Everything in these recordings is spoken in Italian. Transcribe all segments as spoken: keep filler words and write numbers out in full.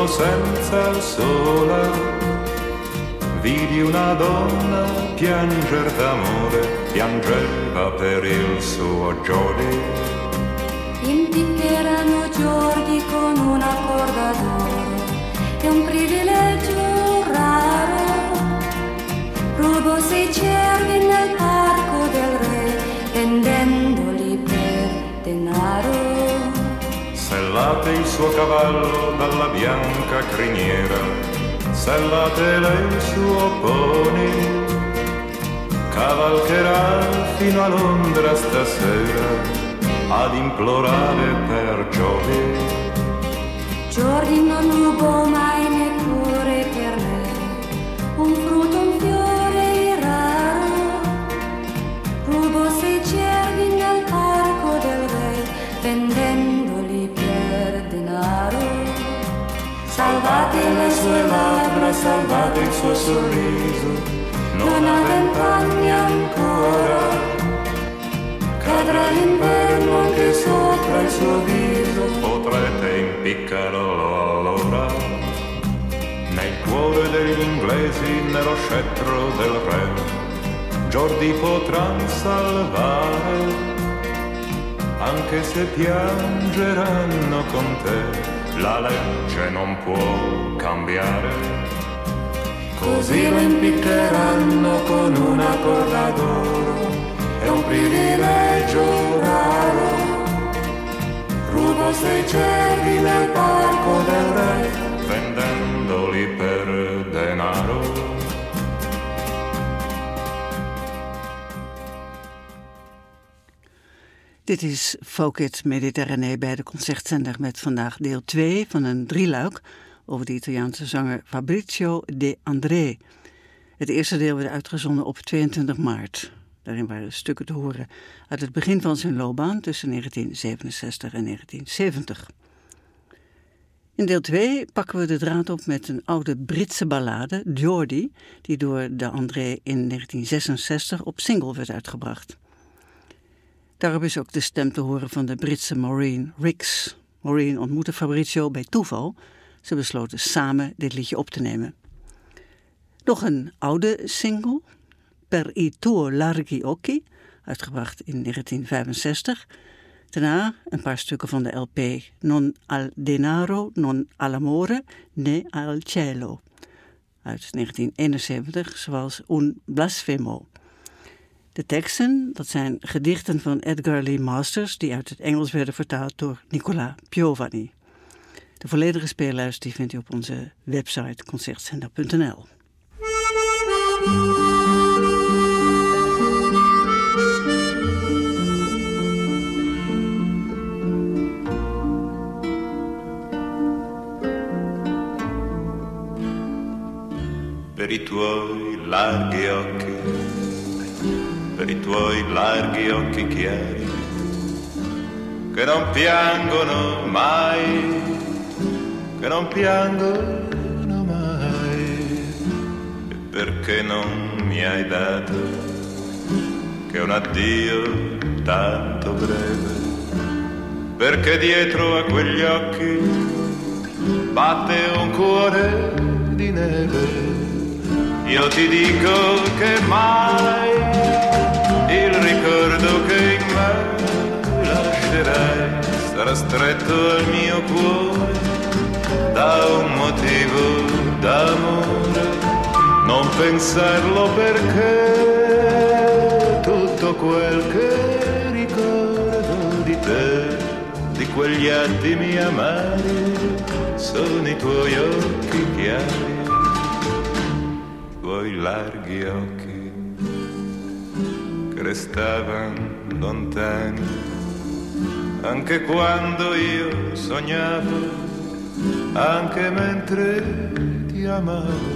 giorno senza il sole, vidi una donna pianger d'amore, piangeva per il suo Jordi. Impiccherano Jordi con una corda d'oro, è un privilegio raro. Rubo sei cervi nel parco del re, vendendoli per denaro. Sellate il suo cavallo dalla bianca criniera, sellate lei il suo pony, cavalcherà fino a Londra stasera ad implorare per Jordi. Jordi non rubò mai neppure per me un frutto, un fiore raro. Rubò sei cervi nel parco del re, vendendoli per denaro. Salvate le sue labbra, salvate il suo sorriso, non ha vent'anni ancora. Cadrà l'inverno anche sopra il suo viso, potrete impiccarlo allora. Nel cuore degli inglesi, nello scettro del re, Jordi potranno salvare, anche se piangeranno con te. La legge non può cambiare. Così lo impiccheranno con una corda d'oro, è un privilegio raro. Rubo sei cervi nel parco del re, vendendoli per denaro. Dit is Folk-It Mediterranee bij de Concertzender met vandaag deel twee van een drieluik over de Italiaanse zanger Fabrizio De André. Het eerste deel werd uitgezonden op tweeëntwintig maart. Daarin waren stukken te horen uit het begin van zijn loopbaan tussen negentien zevenenzestig en negentien zeventig. In deel twee pakken we de draad op met een oude Britse ballade, Jordi, die door De André in negentien zesenzestig op single werd uitgebracht. Daarop is ook de stem te horen van de Britse Maureen Ricks. Maureen ontmoette Fabrizio bij toeval. Ze besloten samen dit liedje op te nemen. Nog een oude single, Per i tuoi larghi occhi, uitgebracht in negentien vijfenzestig. Daarna een paar stukken van de L P Non al denaro, non all'amore, né al cielo, uit negentien eenenzeventig, zoals Un blasfemo. De teksten, dat zijn gedichten van Edgar Lee Masters, die uit het Engels werden vertaald door Nicola Piovani. De volledige speellijst die vindt u op onze website concertzender punt n l. Per i tuoi larghi occhi, per i tuoi larghi occhi chiari, che non piangono mai, che non piangono mai, e perché non mi hai dato che un addio tanto breve, perché dietro a quegli occhi batte un cuore di neve. Io ti dico che mai il ricordo che in me lascerai sarà stretto al mio cuore da un motivo d'amore. Non pensarlo perché tutto quel che ricordo di te, di quegli attimi amari, sono i tuoi occhi chiari, tuoi larghi occhi che restavano lontani anche quando io sognavo, anche mentre ti amavo.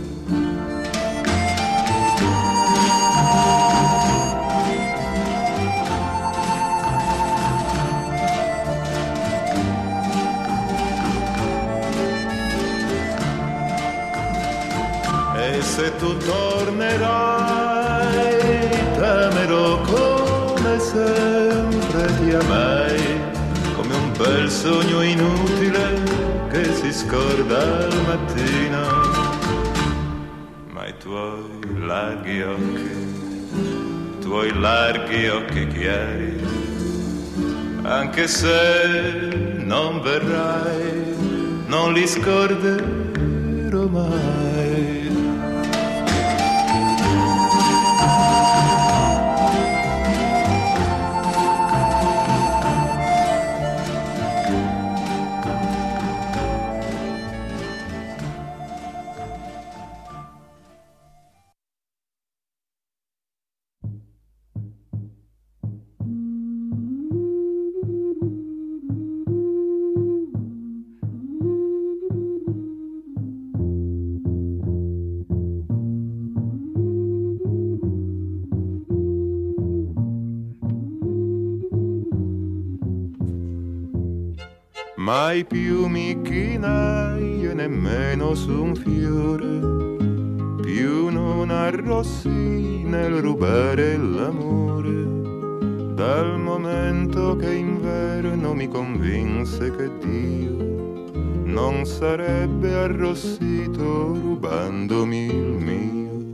E se tu tornerai, t'amerò come sempre ti amai, come un bel sogno inutile che si scorda al mattino, ma i tuoi larghi occhi, i tuoi larghi occhi chiari, anche se non verrai, non li scorderò mai. Mai più mi chinai e nemmeno su un fiore, più non arrossi nel rubare l'amore, dal momento che inverno mi convinse che Dio non sarebbe arrossito rubandomi il mio.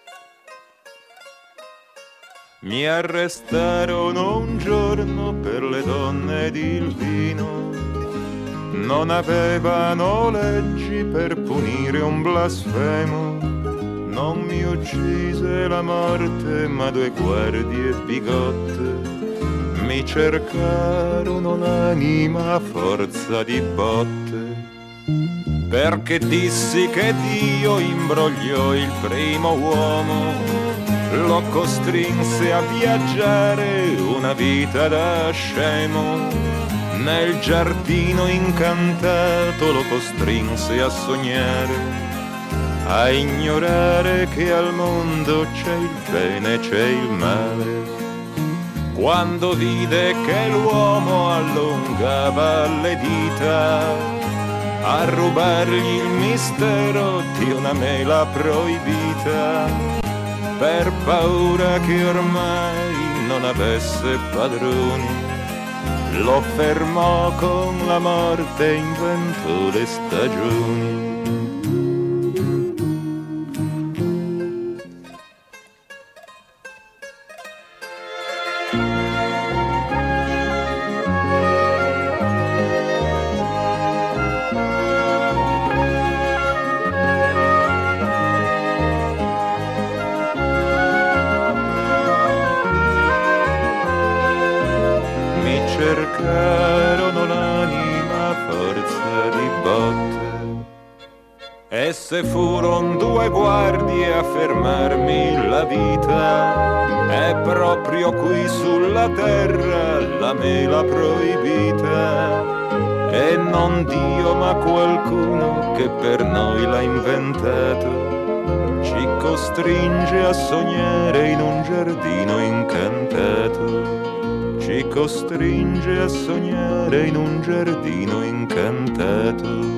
Mi arrestarono un giorno per le donne ed il vino, non avevano leggi per punire un blasfemo, non mi uccise la morte ma due guardie bigotte mi cercarono l'anima a forza di botte, perché dissi che Dio imbrogliò il primo uomo, lo costrinse a viaggiare una vita da scemo, nel giardino incantato lo costrinse a sognare, a ignorare che al mondo c'è il bene e c'è il male. Quando vide che l'uomo allungava le dita a rubargli il mistero di una mela proibita, per paura che ormai non avesse padroni, lo fermò con la morte e inventò le stagioni. Cercarono l'anima a forza di botte, esse furono due guardie a fermarmi la vita, è proprio qui sulla terra la mela proibita, e non Dio ma qualcuno che per noi l'ha inventato, ci costringe a sognare in un giardino incantato, ci costringe a sognare in un giardino incantato.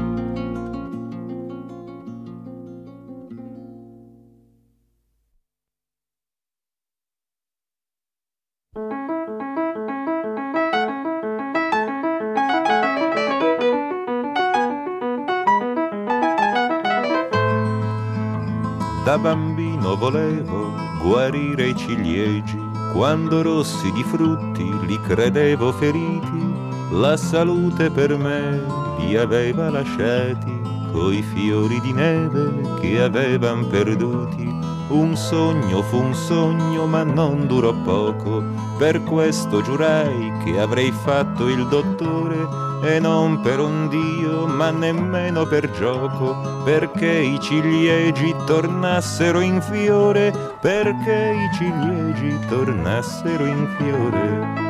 Da bambino volevo guarire i ciliegi, quando rossi di frutti li credevo feriti, la salute per me li aveva lasciati, coi fiori di neve che avevan perduti. Un sogno fu un sogno ma non durò poco, per questo giurai che avrei fatto il dottore, e non per un dio ma nemmeno per gioco, perché i ciliegi tornassero in fiore, perché i ciliegi tornassero in fiore.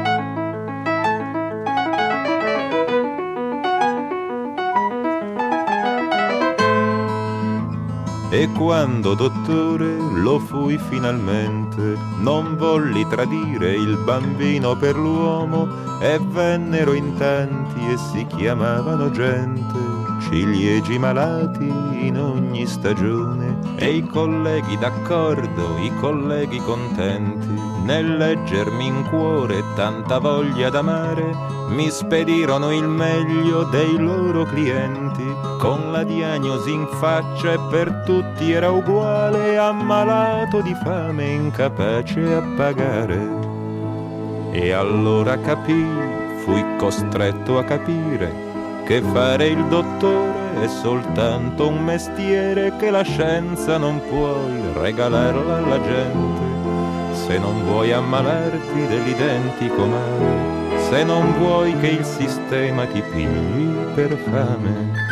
E quando dottore lo fui finalmente, non volli tradire il bambino per l'uomo, e vennero in tanti e si chiamavano gente, ciliegi malati in ogni stagione, e i colleghi d'accordo, i colleghi contenti, nel leggermi in cuore tanta voglia d'amare, mi spedirono il meglio dei loro clienti, con la diagnosi in faccia e per tutti era uguale, ammalato di fame, incapace a pagare. E allora capii, fui costretto a capire, che fare il dottore è soltanto un mestiere, che la scienza non puoi regalarla alla gente, se non vuoi ammalarti dell'identico male, se non vuoi che il sistema ti pigli per fame.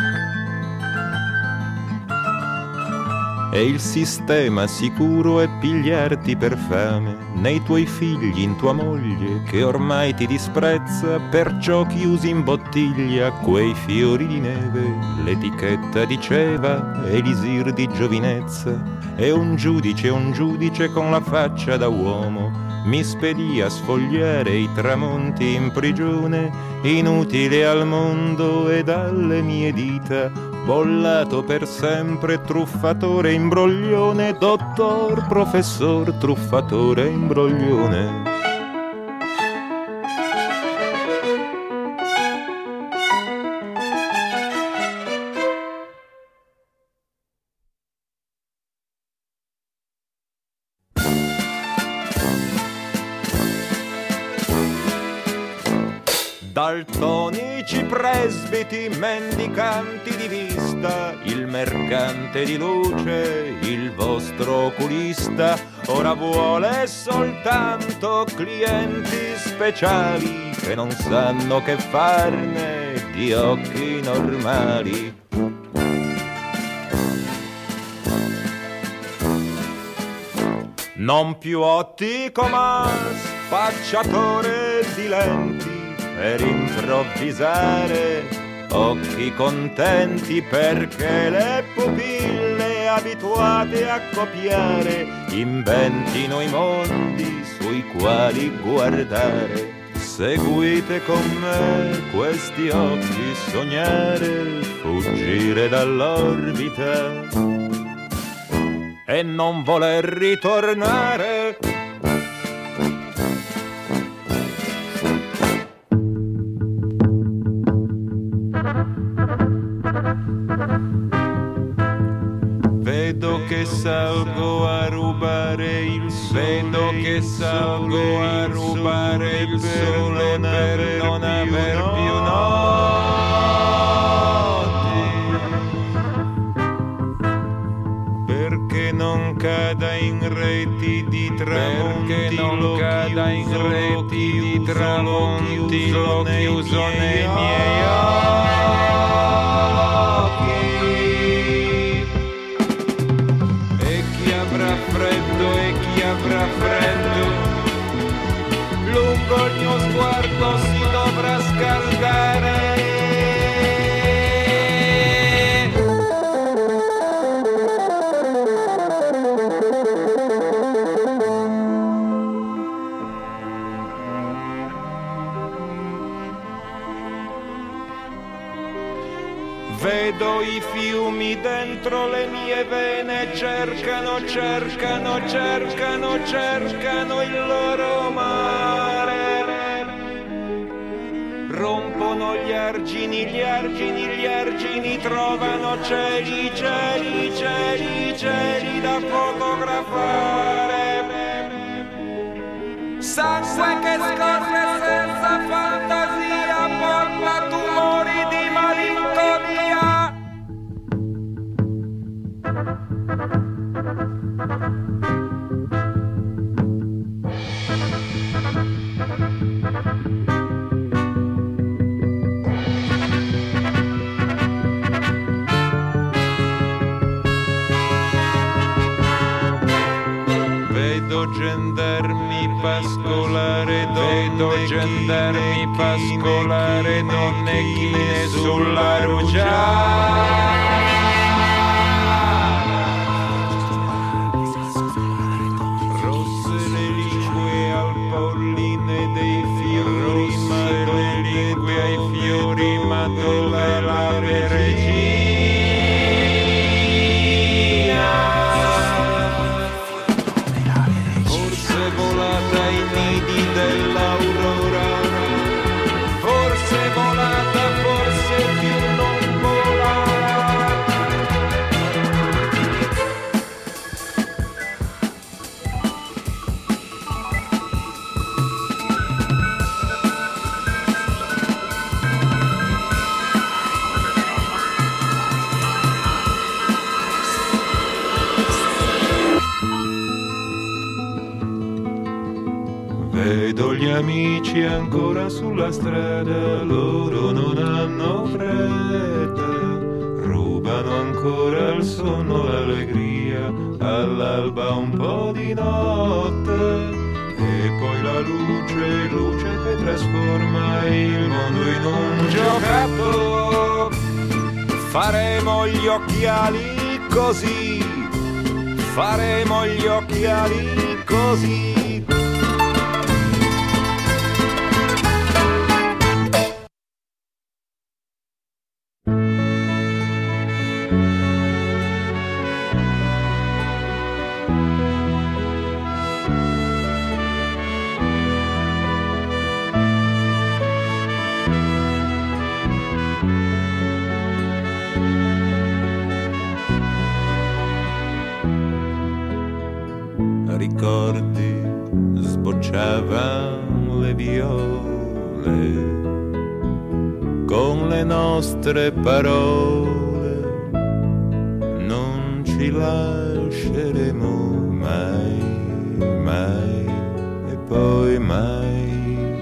E il sistema sicuro è pigliarti per fame, nei tuoi figli, in tua moglie, che ormai ti disprezza, perciò chiusi in bottiglia quei fiori di neve. L'etichetta diceva elisir di giovinezza, e un giudice, un giudice con la faccia da uomo, mi spedì a sfogliare i tramonti in prigione, inutile al mondo ed alle mie dita, bollato per sempre, truffatore imbroglione, dottor, professor, truffatore imbroglione. Daltonici presbiti, mendicanti di vista, il mercante di luce, il vostro oculista, ora vuole soltanto clienti speciali che non sanno che farne di occhi normali. Non più ottico ma spacciatore di lenti, per improvvisare occhi contenti, perché le pupille abituate a copiare inventino i mondi sui quali guardare. Seguite con me questi occhi sognare, fuggire dall'orbita e non voler ritornare. Vedo che salgo a rubare il sole, vedo che salgo a rubare il sole per non aver più noti, perché non cada in reti di tramonti, perché non cada in reti di tramonti, lo chiuso nei miei occhi. Avrà freddo, lungo il mio sguardo si dovrà scaldare. Vedo i fiumi dentro le mie vene, cercano, cercano, cercano, cercano il loro mare. Rompono gli argini, gli argini, gli argini, trovano cieli, cieli, cieli, cieli da fotografare. Sangue che scorre senza fantasia, porta tumori di malinconia. Vedo gendarmi pascolare, vedo gendarmi pascolare, donne chine sulla rugiada. Rosse le lingue al polline dei fiori, ma le lingue ai fiori, ma dove la regina? Forse volata amici ancora sulla strada, loro non hanno fretta, rubano ancora il sonno, l'allegria, all'alba un po' di notte. E poi la luce, luce che trasforma il mondo in un giocattolo. Faremo gli occhiali così, faremo gli occhiali così. Ricordi sbocciavan le viole con le nostre parole, non ci lasceremo mai, mai e poi mai.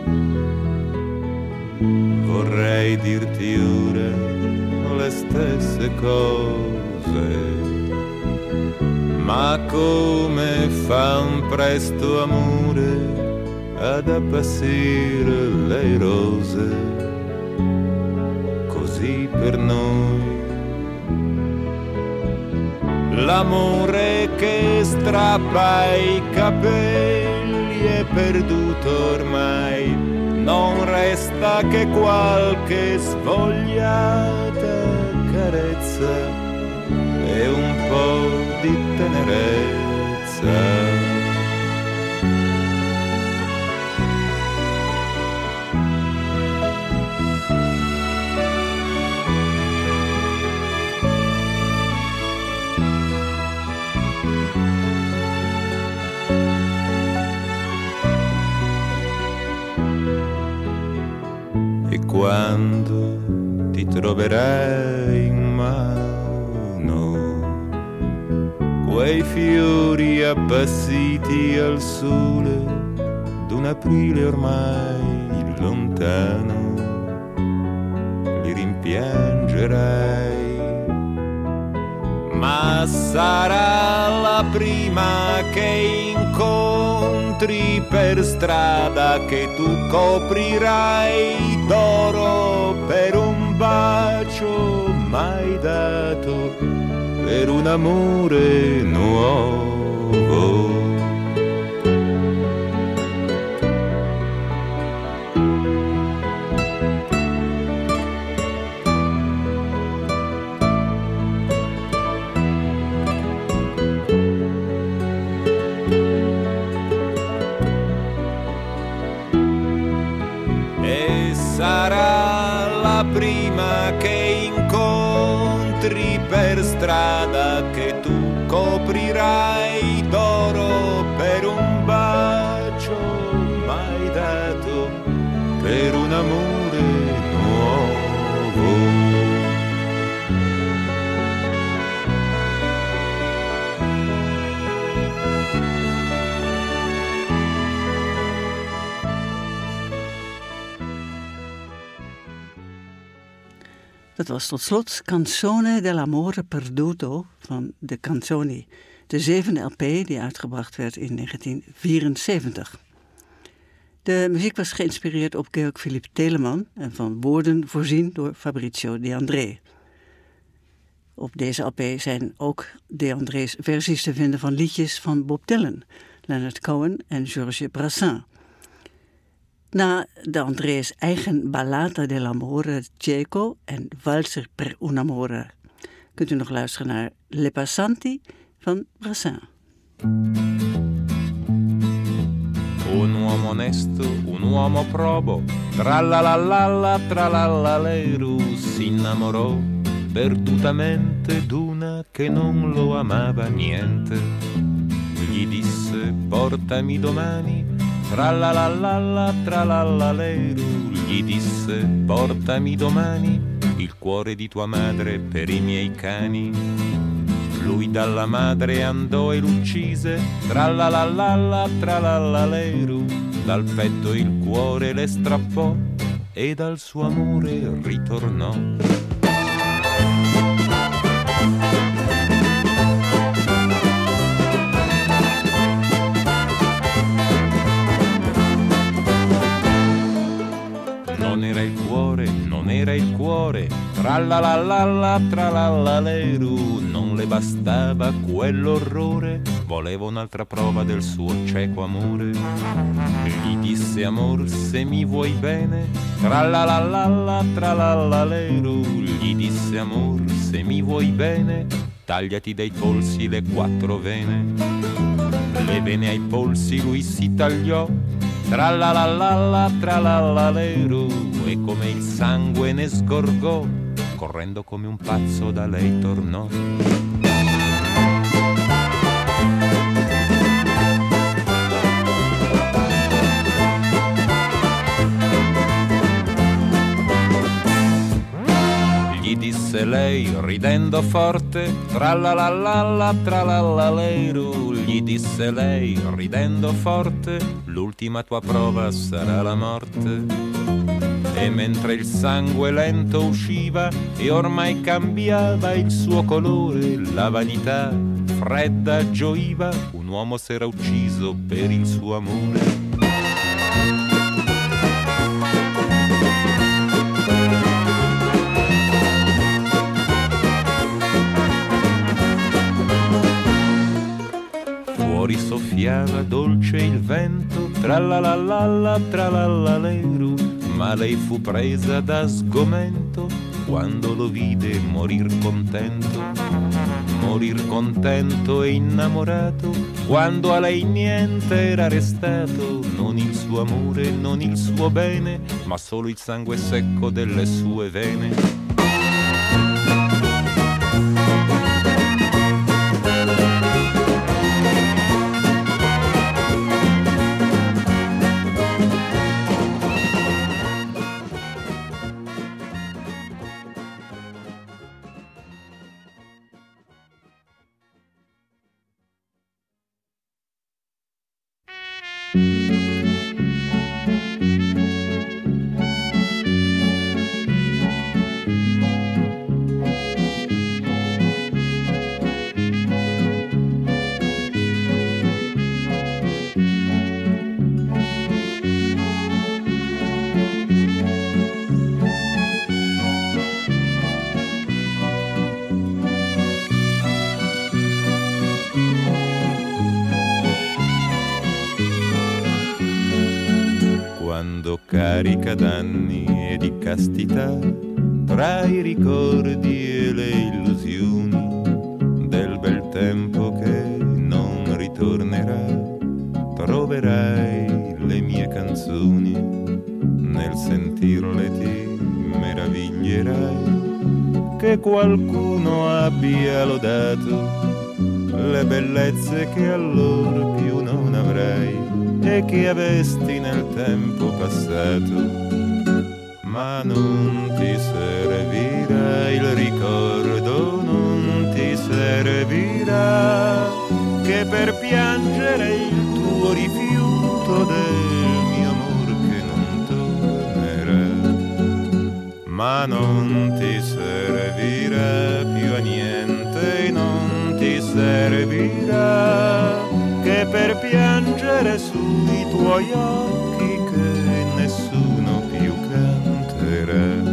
Vorrei dirti ora le stesse cose, ma come fa un presto amore ad appassire le rose, così per noi. L'amore che strappa i capelli è perduto ormai, non resta che qualche svogliata carezza e un po' di tenerezza. E quando ti troverai in mano quei fiori appassiti al sole d'un aprile ormai lontano, li rimpiangerai, ma sarà la prima che incontri per strada che tu coprirai d'oro per un bacio mai dato, per un amore nuovo. E sarà la prima che incontri per strada che tu coprirai d'oro per un bacio mai dato, per un amore nuovo. Dat was tot slot Canzone dell'amore perduto van de Canzoni, de zevende L P die uitgebracht werd in negentien vierenzeventig. De muziek was geïnspireerd op Georg Philipp Telemann en van woorden voorzien door Fabrizio De André. Op deze L P zijn ook De André's versies te vinden van liedjes van Bob Dylan, Leonard Cohen en Georges Brassens. Na De André's eigen Ballata dell'amore cieco en Valzer per un amore kunt u nog luisteren naar Le Passanti van Brassens. Un uomo onesto, un uomo probo, tralalala, tralalaleru, si innamorò perdutamente d'una che non lo amava niente. Gli disse portami domani, tralalala, tralalaleru, gli disse portami domani il cuore di tua madre per i miei cani. Lui dalla madre andò e l'uccise, tralalala tralalaleru, dal petto il cuore le strappò e dal suo amore ritornò. Non era il cuore, non era il cuore, tralalala tralalaleru, non le bastava quell'orrore, voleva un'altra prova del suo cieco amore. Gli disse: amor, se mi vuoi bene, tralalala tralalaleru, gli disse: amor, se mi vuoi bene, tagliati dai polsi le quattro vene. Le vene ai polsi lui si tagliò, tralalala tralalaleru, e come il sangue ne sgorgò, correndo come un pazzo da lei tornò. Gli disse lei ridendo forte, tralalala tralalaleru, gli disse lei ridendo forte, l'ultima tua prova sarà la morte. E mentre il sangue lento usciva e ormai cambiava il suo colore, la vanità fredda gioiva, un uomo s'era ucciso per il suo amore. Fuori soffiava dolce il vento, tralalala tralalaleru, ma lei fu presa da sgomento quando lo vide morir contento. Morir contento e innamorato, quando a lei niente era restato, non il suo amore, non il suo bene, ma solo il sangue secco delle sue vene. Carica d'anni e di castità, tra i ricordi e le illusioni del bel tempo che non ritornerà, troverai le mie canzoni, nel sentirle ti meraviglierai che qualcuno abbia lodato le bellezze che allora più non avrai e che avesti nel tempo passato, ma non ti servirà il ricordo, non ti servirà che per piangere il tuo rifiuto del mio amor che non tornerà, ma non ti servirà più a niente, non ti servirà che per piangere sui tuoi occhi che nessuno più canterà.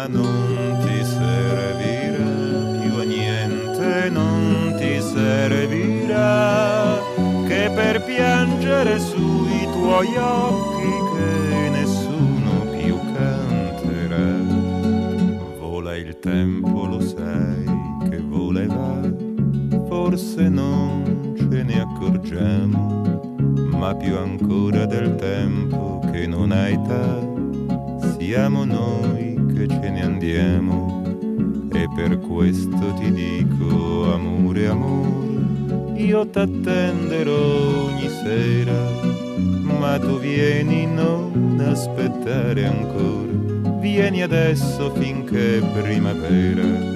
ma non ti servirà più a niente, non ti servirà che per piangere sui tuoi occhi che nessuno più canterà. Vola il tempo, lo sai che vola e va, forse non ce ne accorgiamo, ma più ancora del tempo che non ha età, siamo noi che ce ne andiamo. E per questo ti dico, amore, amore, io t'attenderò ogni sera, ma tu vieni, non aspettare ancora, vieni adesso finché è primavera.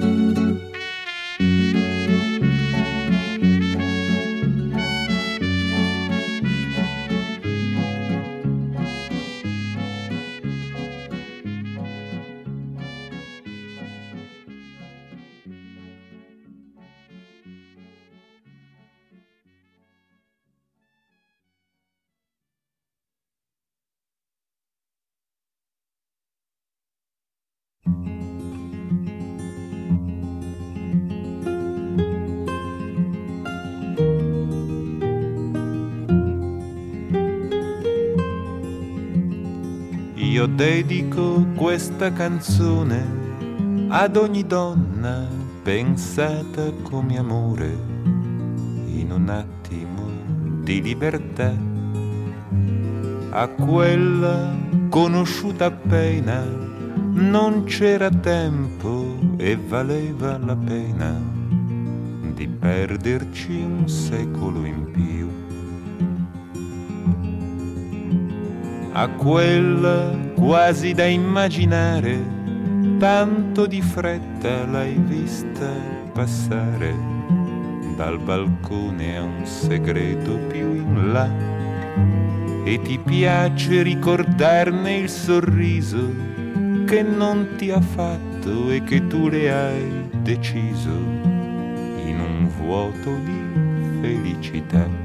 Io dedico questa canzone ad ogni donna pensata come amore in un attimo di libertà, a quella conosciuta appena, non c'era tempo e valeva la pena di perderci un secolo in più. A quella quasi da immaginare, tanto di fretta l'hai vista passare dal balcone a un segreto più in là, e ti piace ricordarne il sorriso che non ti ha fatto e che tu le hai deciso in un vuoto di felicità.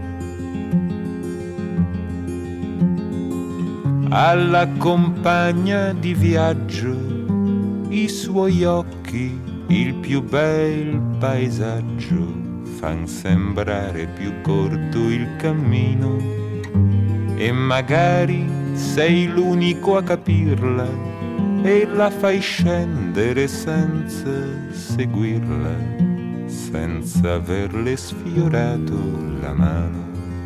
Alla compagna di viaggio i suoi occhi, il più bel paesaggio, fan sembrare più corto il cammino, e magari sei l'unico a capirla e la fai scendere senza seguirla, senza averle sfiorato la mano.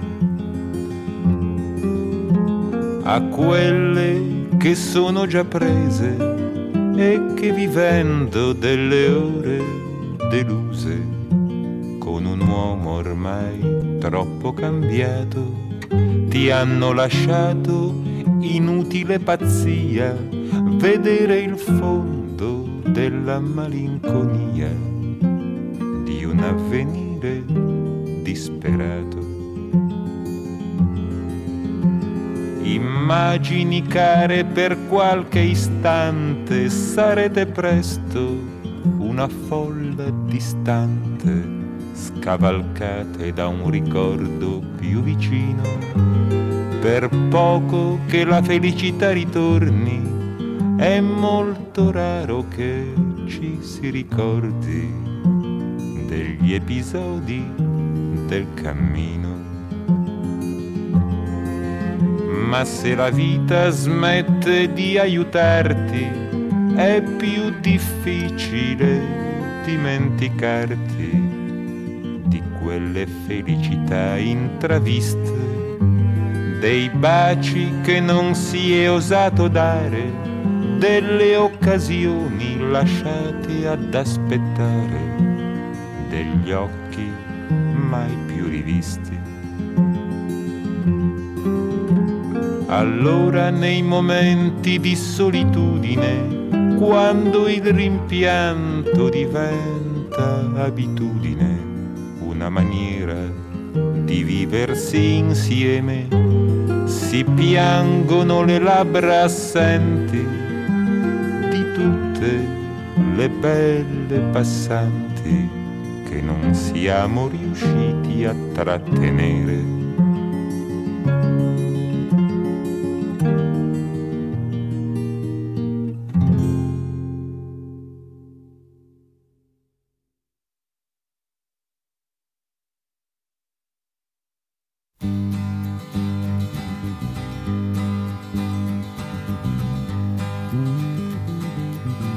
A quelle che sono già prese e che vivendo delle ore deluse, con un uomo ormai troppo cambiato, ti hanno lasciato inutile pazzia vedere il fondo della malinconia di un avvenire disperato. Immagini care, per qualche istante sarete presto una folla distante, scavalcate da un ricordo più vicino, per poco che la felicità ritorni, è molto raro che ci si ricordi degli episodi del cammino. Ma se la vita smette di aiutarti, è più difficile dimenticarti di quelle felicità intraviste, dei baci che non si è osato dare, delle occasioni lasciate ad aspettare, degli occhi mai più rivisti. Allora nei momenti di solitudine, quando il rimpianto diventa abitudine, una maniera di viversi insieme, si piangono le labbra assenti di tutte le belle passanti che non siamo riusciti a trattenere.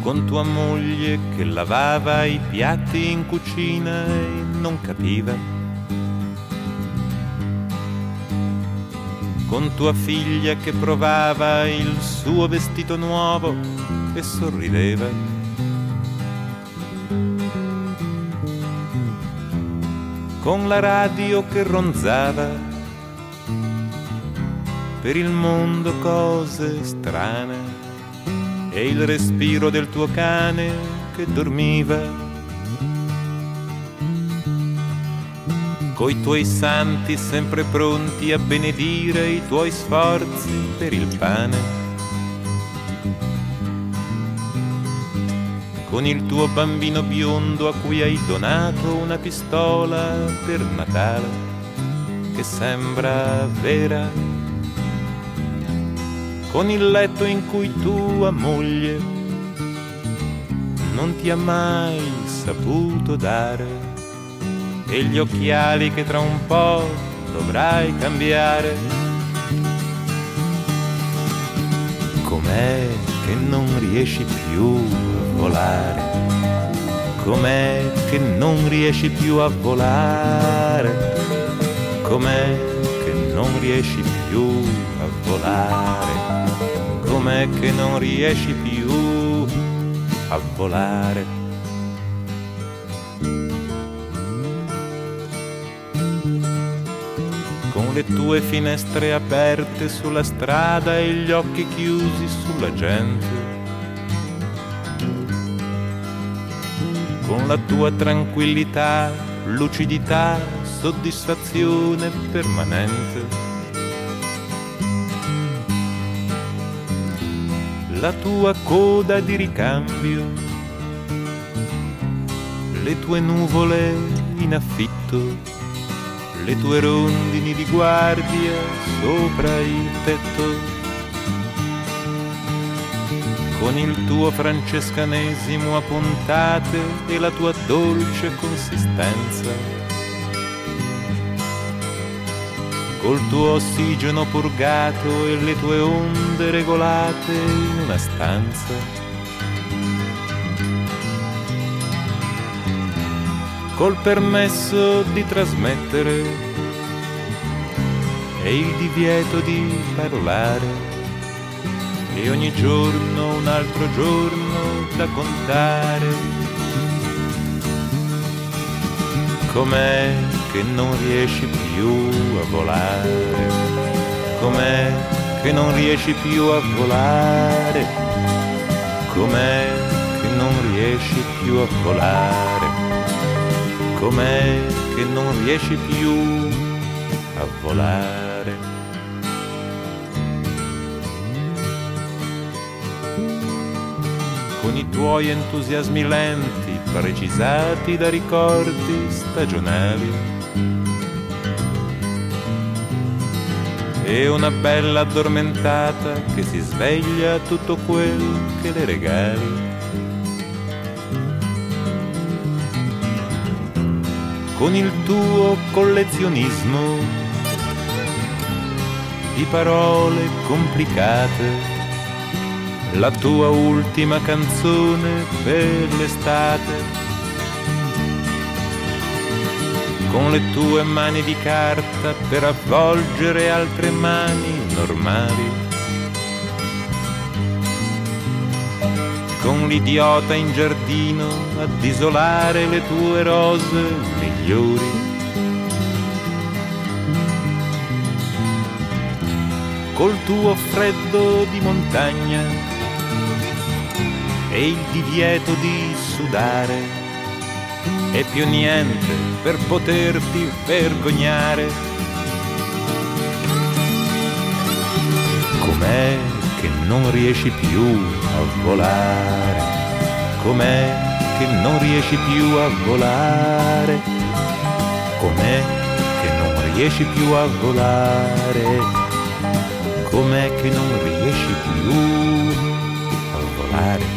con tua moglie che lavava i piatti in cucina e non capiva, con tua figlia che provava il suo vestito nuovo e sorrideva, con la radio che ronzava per il mondo cose strane e il respiro del tuo cane che dormiva, coi tuoi santi sempre pronti a benedire i tuoi sforzi per il pane, con il tuo bambino biondo a cui hai donato una pistola per Natale che sembra vera, con il letto in cui tua moglie non ti ha mai saputo dare e gli occhiali che tra un po' dovrai cambiare. Com'è che non riesci più a volare? Com'è che non riesci più a volare? Com'è che non riesci più a volare? Com'è che non riesci più a volare? Con le tue finestre aperte sulla strada e gli occhi chiusi sulla gente, con la tua tranquillità, lucidità, soddisfazione permanente, la tua coda di ricambio, le tue nuvole in affitto, le tue rondini di guardia sopra il tetto, con il tuo francescanesimo a puntate e la tua dolce consistenza, col tuo ossigeno purgato e le tue onde regolate in una stanza, col permesso di trasmettere e il divieto di parlare, e ogni giorno un altro giorno da contare. Com'è che non riesci più a volare? Com'è che non riesci più a volare? Com'è che non riesci più a volare? Com'è che non riesci più a volare? Con i tuoi entusiasmi lenti, precisati da ricordi stagionali, e una bella addormentata che si sveglia a tutto quel che le regali, con il tuo collezionismo di parole complicate, la tua ultima canzone per l'estate, con le tue mani di carta per avvolgere altre mani normali, con l'idiota in giardino ad isolare le tue rose migliori, col tuo freddo di montagna e il divieto di sudare, e più niente per poterti vergognare. Com'è che non riesci più a volare? Com'è che non riesci più a volare? Com'è che non riesci più a volare? Com'è che non riesci più a volare?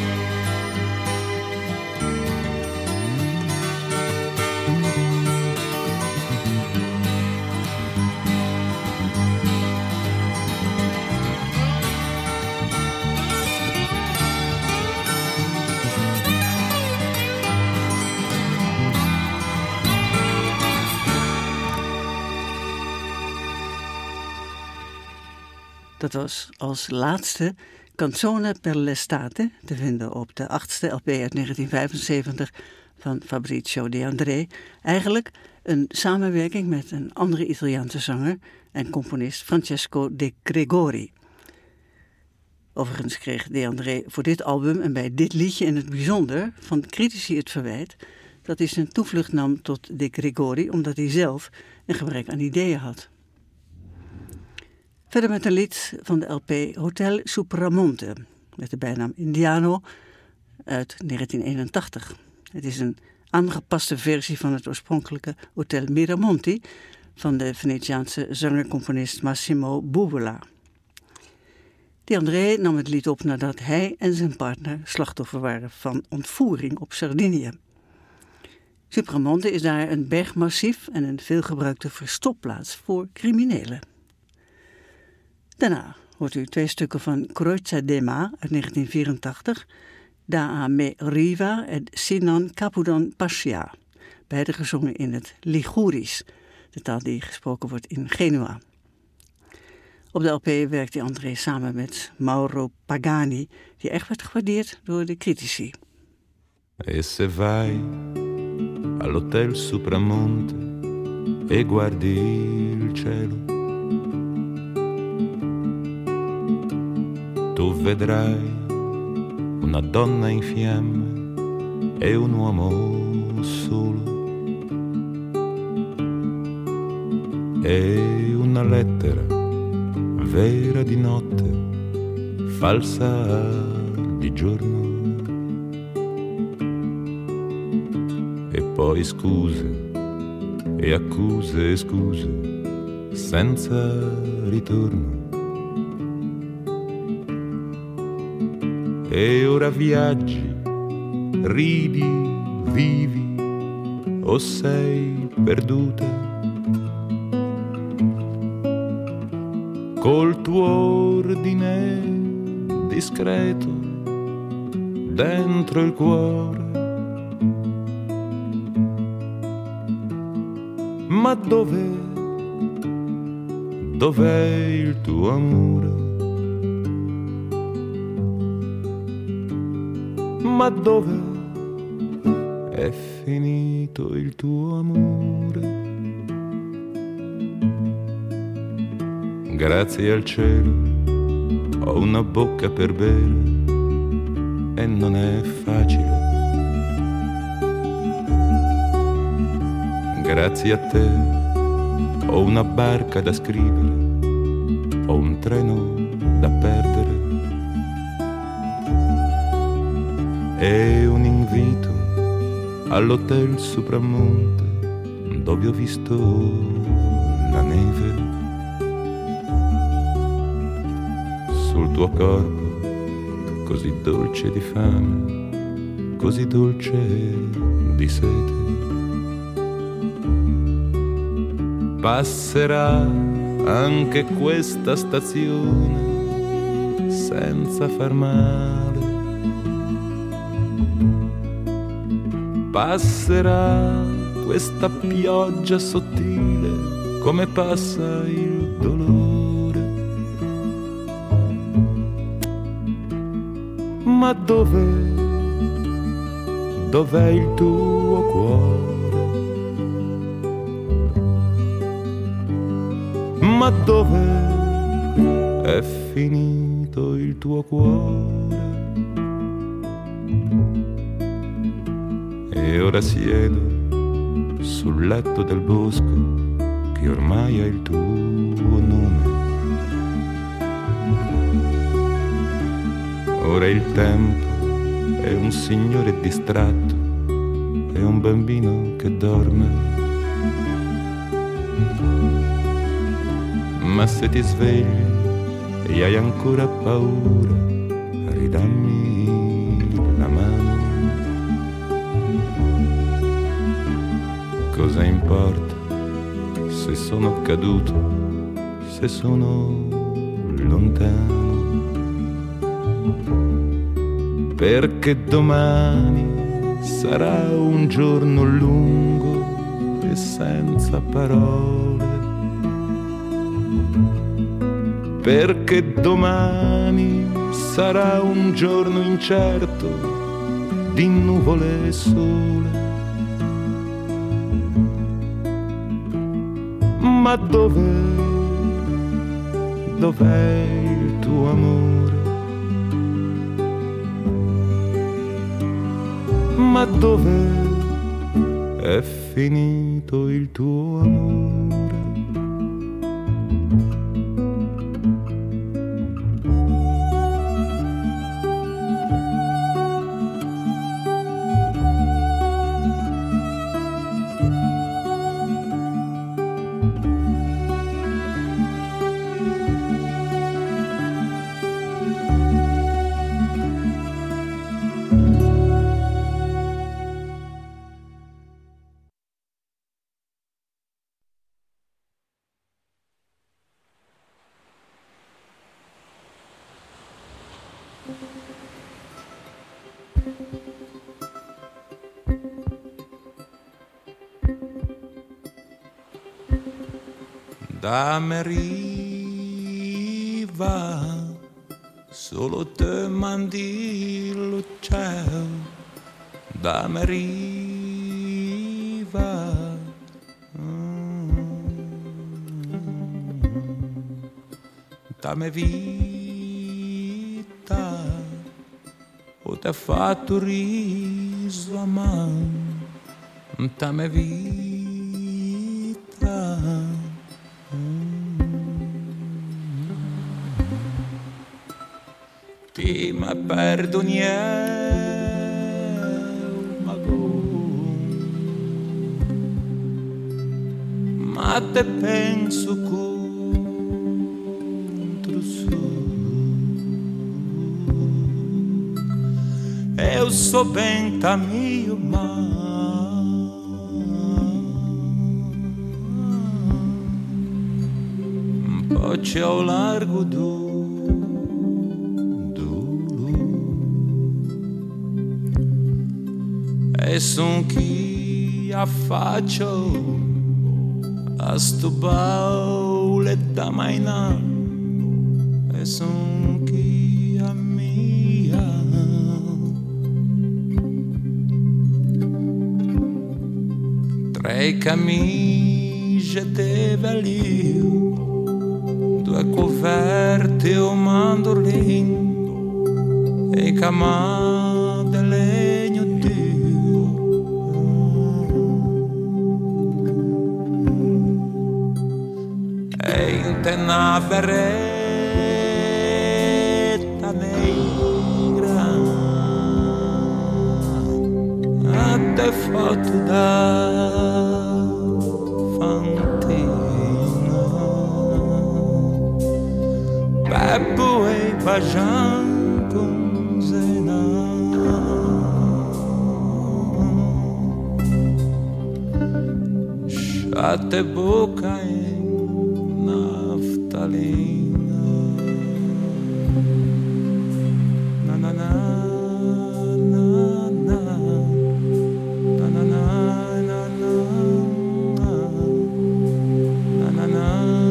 Dat was als laatste Canzone per l'estate, te vinden op de achtste L P uit negentien vijfenzeventig van Fabrizio De André. Eigenlijk een samenwerking met een andere Italiaanse zanger en componist, Francesco De Gregori. Overigens kreeg De André voor dit album en bij dit liedje in het bijzonder van critici het verwijt dat hij zijn toevlucht nam tot De Gregori omdat hij zelf een gebrek aan ideeën had. Verder met een lied van de L P Hotel Supramonte met de bijnaam Indiano uit negentien eenentachtig. Het is een aangepaste versie van het oorspronkelijke Hotel Miramonti van de Venetiaanse zanger-componist Massimo Bubola. De André nam het lied op nadat hij en zijn partner slachtoffer waren van ontvoering op Sardinië. Supramonte is daar een bergmassief en een veelgebruikte verstopplaats voor criminelen. Daarna hoort u twee stukken van Croce d'Ema uit negentien vierentachtig, Da a me riva en Sinan Capudan Pascia, beide gezongen in het Ligurisch, de taal die gesproken wordt in Genua. Op de L P werkte André samen met Mauro Pagani, die echt werd gewaardeerd door de critici. E se vai all'Hotel Supramonte e guardi il cielo, tu vedrai una donna in fiamme e un uomo solo, e una lettera vera di notte, falsa di giorno, e poi scuse e accuse e scuse senza ritorno. E ora viaggi, ridi, vivi, o sei perduta col tuo ordine discreto dentro il cuore. Ma dov'è, dov'è il tuo amore? Ma dove è finito il tuo amore? Grazie al cielo ho una bocca per bere e non è facile. Grazie a te ho una barca da scrivere, ho un treno da perdere e un invito all'Hotel Supramonte dove ho visto la neve sul tuo corpo così dolce di fame, così dolce di sete. Passerà anche questa stazione senza far male. Passerà questa pioggia sottile come passa il dolore. Ma dov'è, dov'è il tuo cuore? Ma dov'è, è finito il tuo cuore? E ora siedo sul letto del bosco che ormai ha il tuo nome. Ora il tempo è un signore distratto e un bambino che dorme. Ma se ti svegli e hai ancora paura, ridammi la mano. Cosa importa se sono caduto, se sono lontano? Perché domani sarà un giorno lungo e senza parole. perché domani sarà un giorno incerto di nuvole e sole. Ma dov'è, dov'è il tuo amore? Ma dov'è, è finito il tuo amore? Dammi riva, solo te mandi lo cielo. Dammi riva, dammi vita, o t'ha fatto riso a mano. Dammi vita. Ti mi perdoni, ma ma te penso contro su. Eu so ben ta mio ma un po' c'è ao largo do e son chi affaccio a sto baule da mainà e son chi a mia tre camicie de velio, due coperte o mandolin e camà de legno una berretta negra a te fatto da fantina Beppo e Bajan con Zena Sciate bocca e naftalina na na na na na na na na na na na na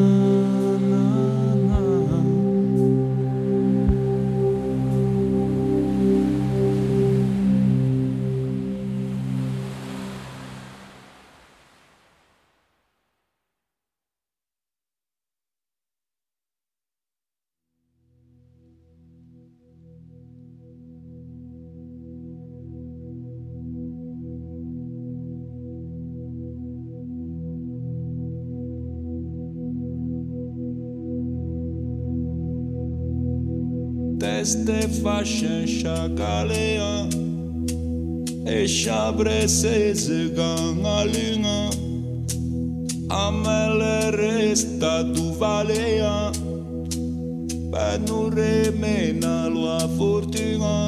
Teste fasce chacalea e chabrese ganalina a me le resta tu valea per non remena la fortuna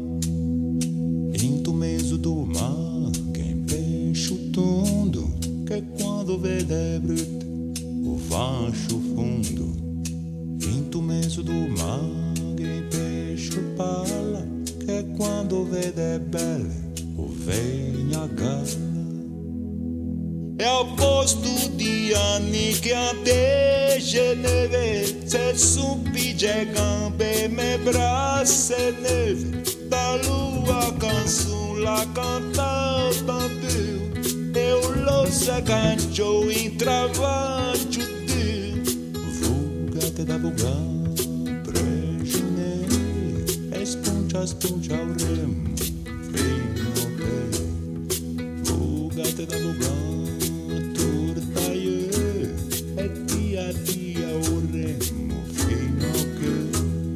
in tu mezzo tu ma che pesce tondo che quando vede brutto o fascio fondo in tu mezzo tu ma palla che quando vede belle o vegna galla e al posto di anni che a te Geneve, se supige gambe, me brasse neve, da lua canção la canta tanto, eu lo se cancio in travancio de, vugate da bugan, prejune, espuncia spuncia o remo, fino pe, vugate da bugan, turtaie, e dia dia o remo, fino che.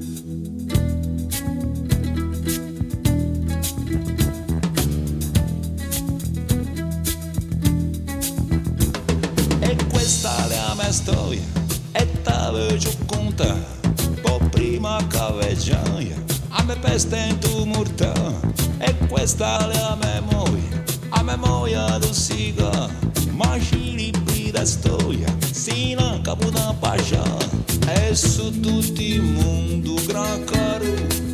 Storia e t'avevo contato po' prima che veggiaia a me peste in tu mortà e questa è la memoria a memoria do siga ma ci libri da storia sino a una pagia e su tutto il mondo gran caro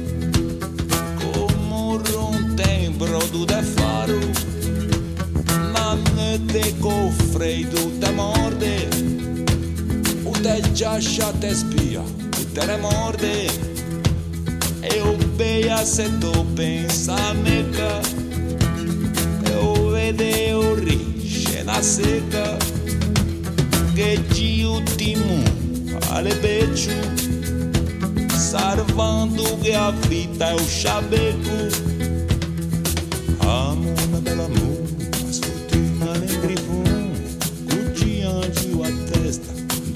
come un tempro da faro ma ne te freddo da morde te giascia te spia, te ne morde e o beia se tu pensa meca e o vede o risce na seca che di ultimo alle beccio salvando che a vita è o sciabeco amo una bella mona sfortuna nel grifone cuccianci a testa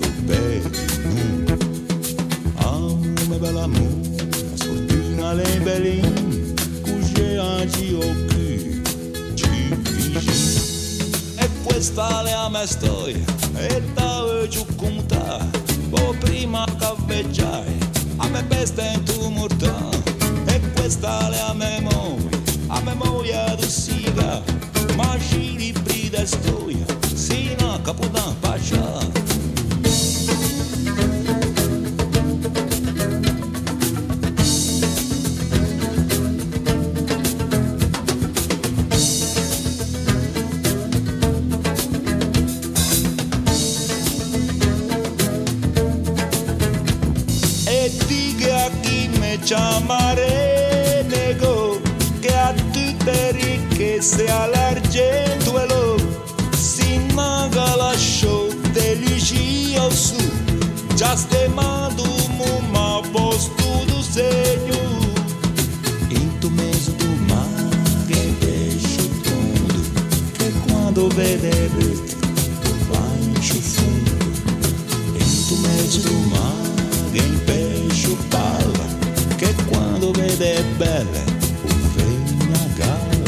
amo bella mona, sfortuna lei belin, cuce anci occhi, ci vicini. E questa è la mia storia, e t'avevo contato, po' prima che veggiai, a me peste in tu mortà. E questa è la memoria, a memoria do siga, ma ci libri da storia, sino a capodan pacià. Chiamare nego che a tutte ricchezze all'argento e lo si naga lasciò delicia su già stemando ma posto do segno in tu mezzo do mare pesce tondo che quando vede tu lancio fundo in tu mezzo do mare in pesce palla che quando vede belle un vegna galla.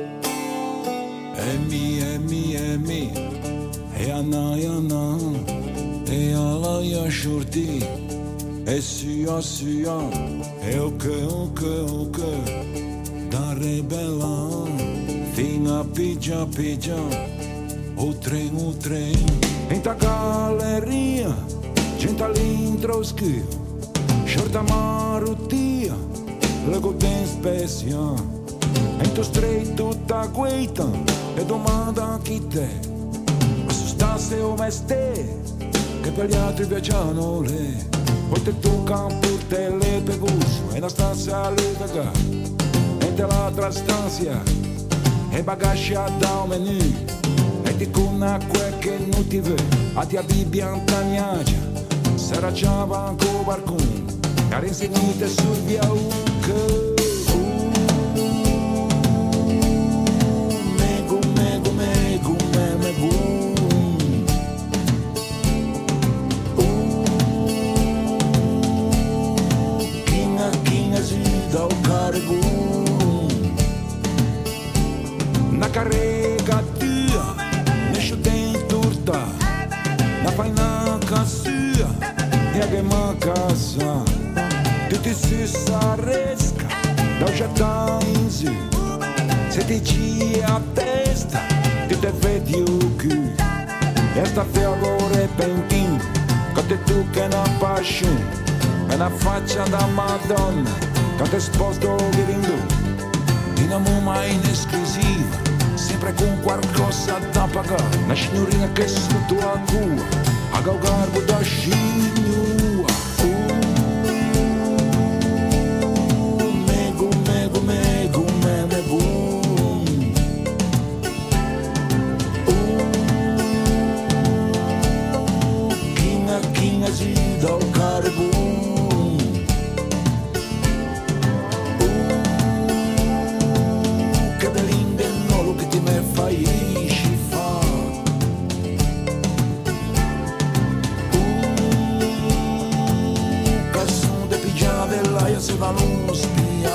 Emi, emi, emi, yana, yana. e alla ia shorti e sia sia e ok ok ok da rebella fino a pigia pigia o trem o trem in ta galleria gente all'intro schifo shorta marutia le golden specia in to straight tutta guita e domanda a chi te ma su stasse o meste che per gli altri piacciono le poi te tocca pur te le pegus e la stanza le daga e dell'altra stanza e bagaggi da un menù e di con acqua che non ti ve a ti abbibia antagnagia sarà ciava anco barcun e a rinsegnite sul via uca na carrega tua nesce dentro turta na faina cassia e a gema casa tutti si s'arresca da già tanzi se ti ci a testa ti te vedi o cu e sta fiago repentin che te tu che na passion e na faccia da Madonna che te sposto viringo in amore mai inesclusiva sempre con qualcosa da pagare una signorina che sotto a cua a gaugarbo da scignua uh, mego mego mego me mego uh, kinga kinga si da o carbo se va lo spia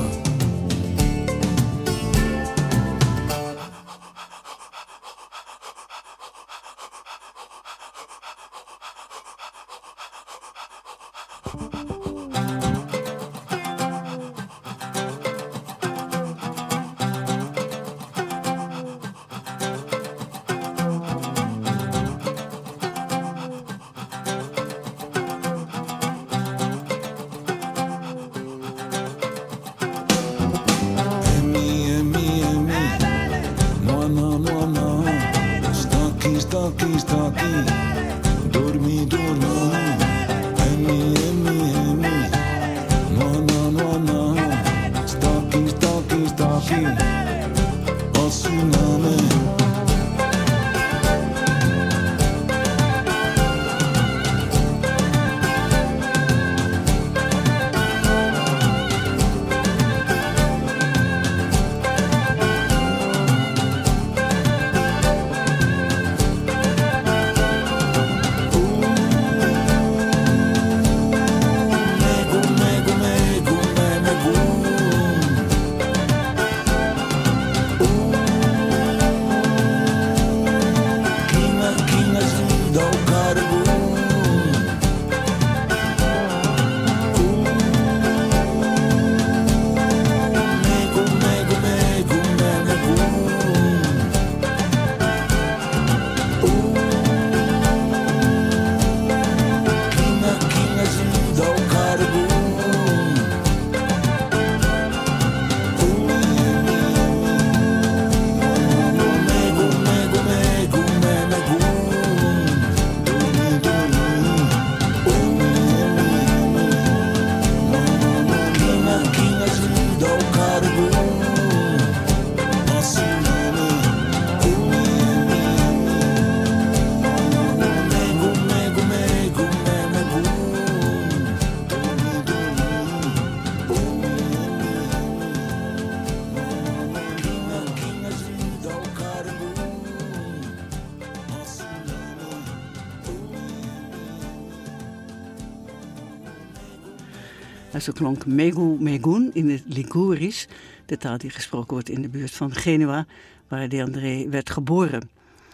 Zo klonk Megu Megun in het Ligurisch, de taal die gesproken wordt in de buurt van Genua, waar De André werd geboren.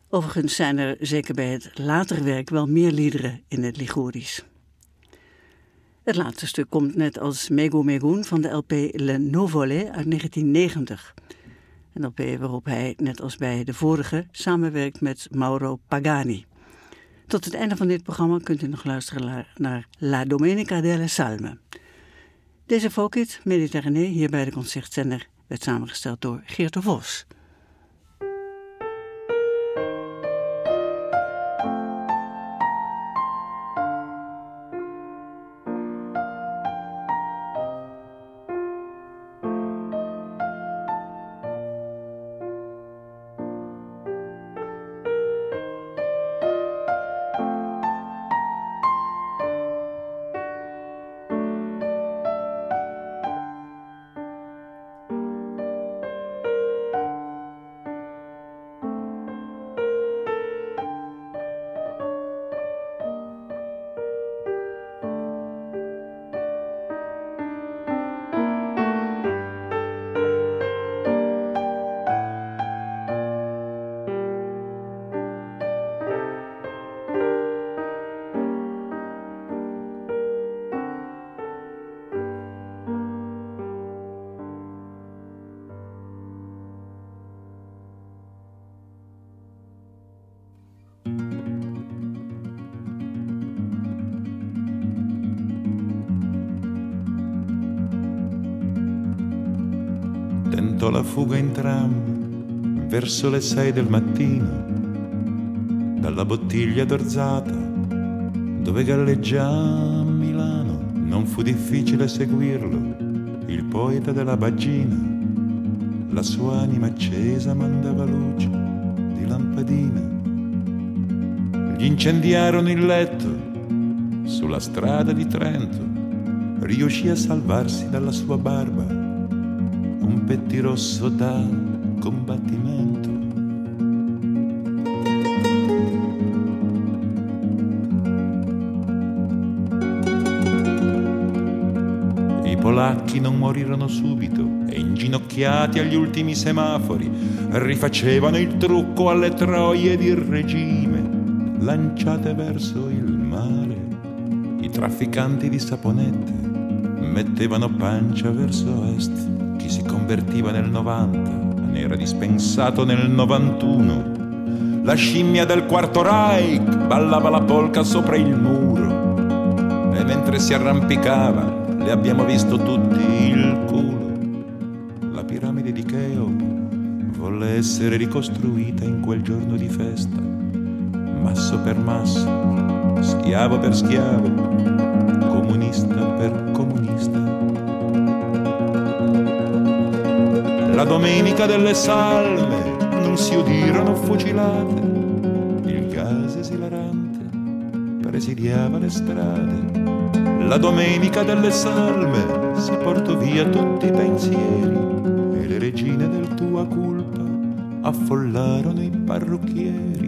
Overigens zijn er zeker bij het latere werk wel meer liederen in het Ligurisch. Het laatste stuk komt net als Mego Megun van de L P Le Nuvole uit negentien negentig. Een L P waarop hij, net als bij de vorige, samenwerkt met Mauro Pagani. Tot het einde van dit programma kunt u nog luisteren naar La Domenica delle Salme. Deze folkhit, Mediterranee, hier bij de Concertzender, werd samengesteld door Geert de Vos. Tentò la fuga in tram verso le sei del mattino dalla bottiglia d'orzata dove galleggia a Milano. Non fu difficile seguirlo, il poeta della Baggina, la sua anima accesa mandava luce di lampadina. Gli incendiarono il letto sulla strada di Trento, riuscì a salvarsi dalla sua barba un pettirosso da combattimento. I polacchi non morirono subito e inginocchiati agli ultimi semafori rifacevano il trucco alle troie di regime lanciate verso il mare. I trafficanti di saponette mettevano pancia verso est. Chi si convertiva nel novanta ne era dispensato nel novantuno. La scimmia del quarto Reich ballava la polca sopra il muro e mentre si arrampicava le abbiamo visto tutti il culo. La piramide di Cheope volle essere ricostruita in quel giorno di festa, masso per masso, schiavo per schiavo, comunista per comunista. La domenica delle salme non si udirono fucilate, il gas esilarante presidiava le strade. La domenica delle salme si portò via tutti i pensieri e le regine del tua culpa affollarono i parrucchieri.